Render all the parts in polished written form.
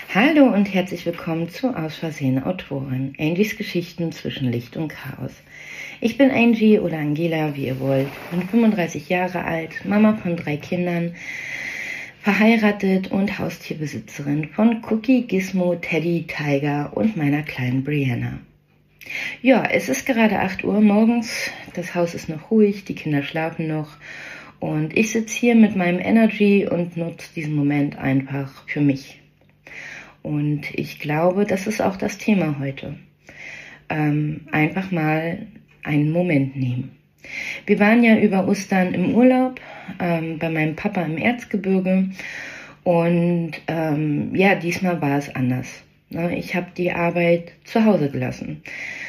Hallo und herzlich willkommen zu Aus Versehen Autorin, Angies Geschichten zwischen Licht und Chaos. Ich bin Angie oder Angela, wie ihr wollt, bin 35 Jahre alt, Mama von 3 Kindern, verheiratet und Haustierbesitzerin von Cookie, Gizmo, Teddy, Tiger und meiner kleinen Brianna. Ja, es ist gerade 8 Uhr morgens, das Haus ist noch ruhig, die Kinder schlafen noch und ich sitze hier mit meinem Energy und nutze diesen Moment einfach für mich. Und ich glaube, das ist auch das Thema heute. Einfach mal einen Moment nehmen. Wir waren ja über Ostern im Urlaub bei meinem Papa im Erzgebirge und diesmal war es anders. Ne? Ich habe die Arbeit zu Hause gelassen.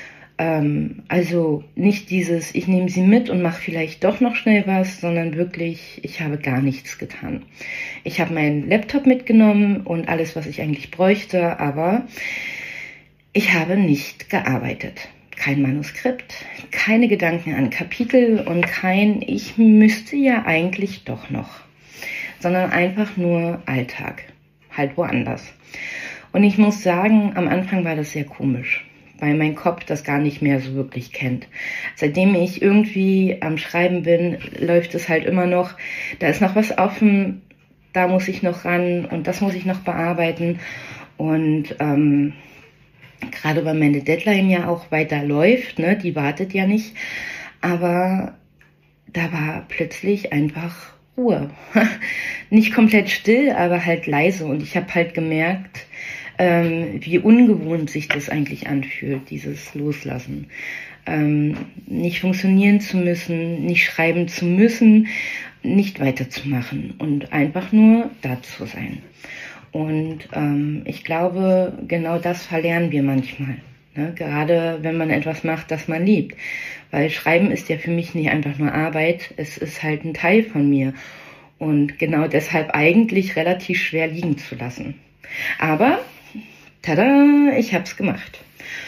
Also nicht dieses, ich nehme sie mit und mache vielleicht doch noch schnell was, sondern wirklich, ich habe gar nichts getan. Ich habe meinen Laptop mitgenommen und alles, was ich eigentlich bräuchte, aber ich habe nicht gearbeitet. Kein Manuskript, keine Gedanken an Kapitel und kein, ich müsste ja eigentlich doch noch, sondern einfach nur Alltag, halt woanders. Und ich muss sagen, am Anfang war das sehr komisch, weil mein Kopf das gar nicht mehr so wirklich kennt. Seitdem ich irgendwie am Schreiben bin, läuft es halt immer noch, da ist noch was offen, da muss ich noch ran und das muss ich noch bearbeiten. Und gerade weil meine Deadline ja auch weiter läuft, ne, die wartet ja nicht, aber da war plötzlich einfach Ruhe. Nicht komplett still, aber halt leise und ich habe halt gemerkt, wie ungewohnt sich das eigentlich anfühlt, dieses Loslassen. Nicht funktionieren zu müssen, nicht schreiben zu müssen, nicht weiterzumachen und einfach nur da zu sein. Und ich glaube, genau das verlernen wir manchmal. Ne? Gerade wenn man etwas macht, das man liebt. Weil Schreiben ist ja für mich nicht einfach nur Arbeit, es ist halt ein Teil von mir. Und genau deshalb eigentlich relativ schwer liegen zu lassen. Aber tada, ich hab's gemacht.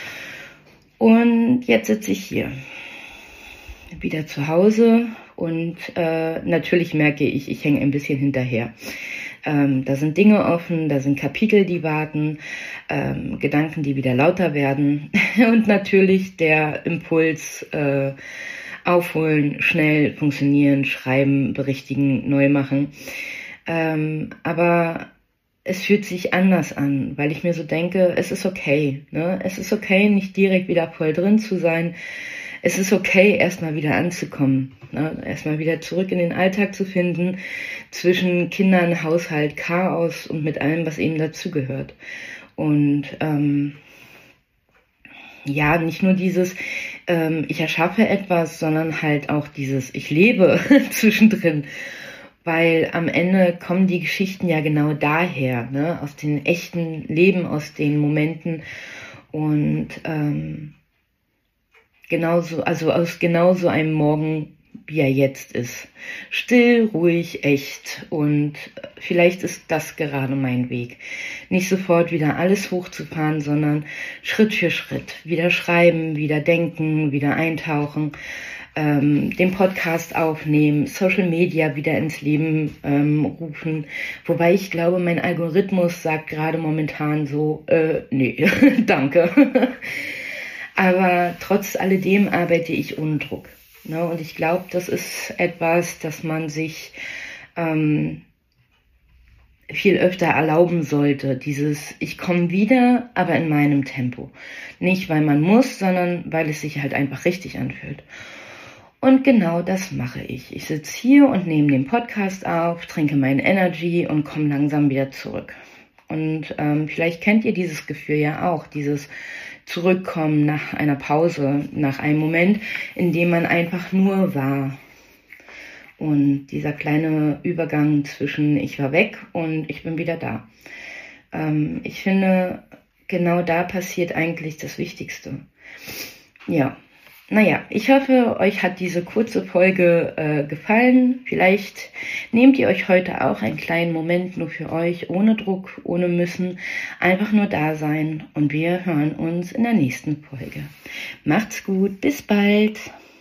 Und jetzt sitze ich hier, wieder zu Hause und natürlich merke ich, ich hänge ein bisschen hinterher. Da sind Dinge offen, da sind Kapitel, die warten, Gedanken, die wieder lauter werden und natürlich der Impuls, aufholen, schnell funktionieren, schreiben, berichtigen, neu machen. Aber es fühlt sich anders an, weil ich mir so denke, es ist okay. Ne? Es ist okay, nicht direkt wieder voll drin zu sein. Es ist okay, erstmal wieder anzukommen. Ne? Erstmal wieder zurück in den Alltag zu finden, zwischen Kindern, Haushalt, Chaos und mit allem, was eben dazugehört. Und nicht nur dieses, ich erschaffe etwas, sondern halt auch dieses, ich lebe zwischendrin. Weil am Ende kommen die Geschichten ja genau daher, ne? Aus den echten Leben, aus den Momenten und aus genauso einem Morgen, wie er jetzt ist. Still, ruhig, echt und vielleicht ist das gerade mein Weg. Nicht sofort wieder alles hochzufahren, sondern Schritt für Schritt. Wieder schreiben, wieder denken, wieder eintauchen. Den Podcast aufnehmen, Social Media wieder ins Leben rufen. Wobei ich glaube, mein Algorithmus sagt gerade momentan so, nee, danke. Aber trotz alledem arbeite ich ohne Druck. Ne? Und ich glaube, das ist etwas, das man sich viel öfter erlauben sollte. Dieses, ich komme wieder, aber in meinem Tempo. Nicht, weil man muss, sondern weil es sich halt einfach richtig anfühlt. Und genau das mache ich. Ich sitze hier und nehme den Podcast auf, trinke meinen Energy und komme langsam wieder zurück. Und vielleicht kennt ihr dieses Gefühl ja auch, dieses Zurückkommen nach einer Pause, nach einem Moment, in dem man einfach nur war. Und dieser kleine Übergang zwischen ich war weg und ich bin wieder da. Ich finde, genau da passiert eigentlich das Wichtigste. Ja. Naja, ich hoffe, euch hat diese kurze Folge gefallen. Vielleicht nehmt ihr euch heute auch einen kleinen Moment nur für euch, ohne Druck, ohne Müssen. Einfach nur da sein und wir hören uns in der nächsten Folge. Macht's gut, bis bald.